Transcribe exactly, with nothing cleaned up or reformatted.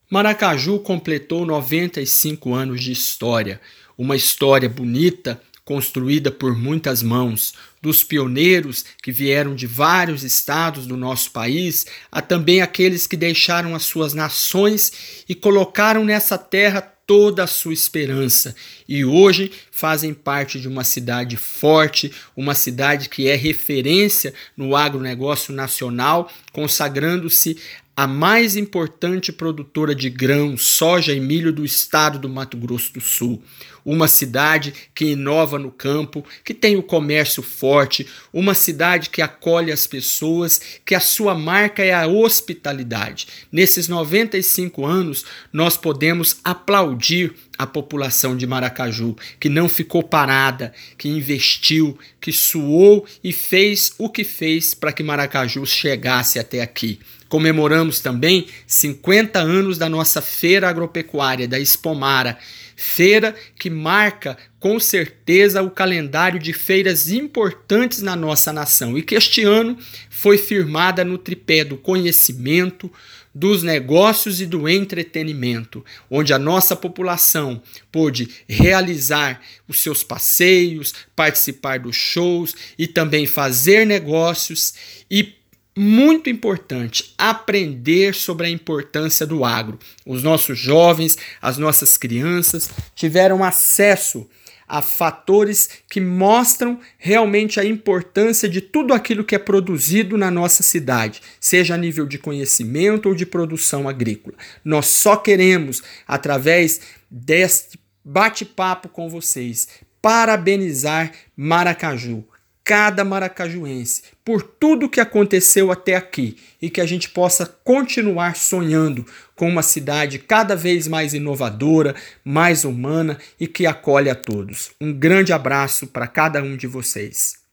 Maracaju completou noventa e cinco anos de história, uma história bonita, construída por muitas mãos, dos pioneiros que vieram de vários estados do nosso país, a também aqueles que deixaram as suas nações e colocaram nessa terra toda a sua esperança e hoje fazem parte de uma cidade forte, uma cidade que é referência no agronegócio nacional, consagrando-se a mais importante produtora de grãos, soja e milho do estado do Mato Grosso do Sul. Uma cidade que inova no campo, que tem o comércio forte, uma cidade que acolhe as pessoas, que a sua marca é a hospitalidade. Nesses noventa e cinco anos, nós podemos aplaudir a população de Maracaju, que não ficou parada, que investiu, que suou e fez o que fez para que Maracaju chegasse até aqui. Comemoramos também cinquenta anos da nossa feira agropecuária, da Expomara, feira que marca com certeza o calendário de feiras importantes na nossa nação e que este ano foi firmada no tripé do conhecimento, dos negócios e do entretenimento, onde a nossa população pôde realizar os seus passeios, participar dos shows e também fazer negócios e muito importante, aprender sobre a importância do agro. Os nossos jovens, as nossas crianças tiveram acesso a fatores que mostram realmente a importância de tudo aquilo que é produzido na nossa cidade, seja a nível de conhecimento ou de produção agrícola. Nós só queremos, através deste bate-papo com vocês, parabenizar Maracaju, cada maracajuense, por tudo que aconteceu até aqui e que a gente possa continuar sonhando com uma cidade cada vez mais inovadora, mais humana e que acolhe a todos. Um grande abraço para cada um de vocês.